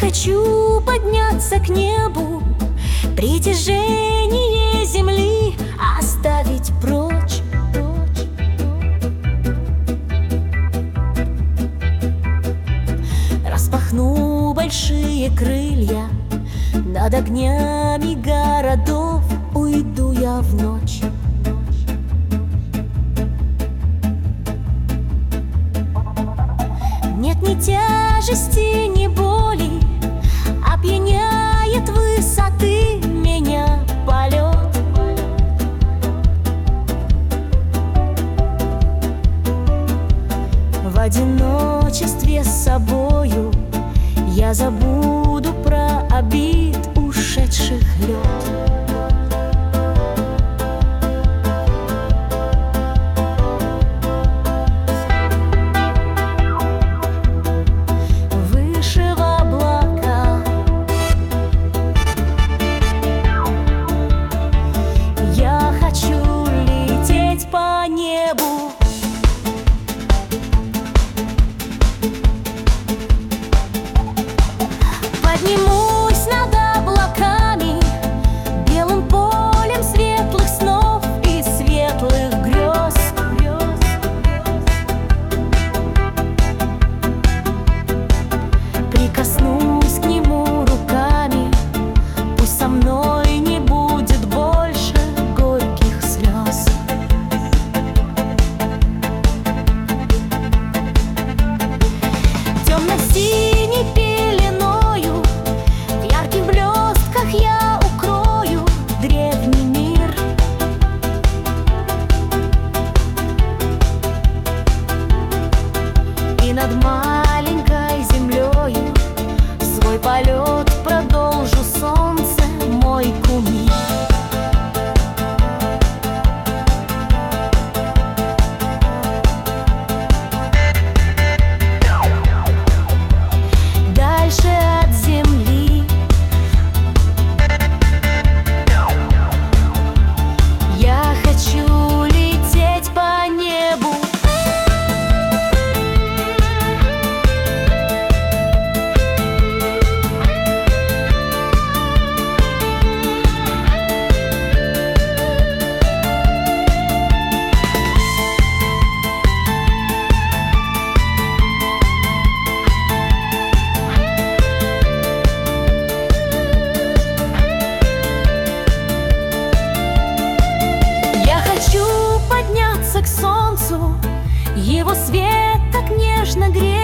хочу подняться к небу, притяжение земли оставить прочь. Распахну большие крылья, над огнями городов уйду я в ночь. Нет ни тяжести, ни боли, опьяняет высоты меня полет. В одиночестве с собою я забуду про обид ушедших лет. Поднимусь над облаками, белым полем светлых снов и светлых грез. Прикоснусь к нему руками, пусть со мной не будет больше горьких слез. Темно-синий пеленою в ярких блестках я укрою древний мир. И над маленькой землею свой полет продолжу, солнце мой кумир. Дальше от земли я хочу лететь по небу. К солнцу, его свет так нежно греет.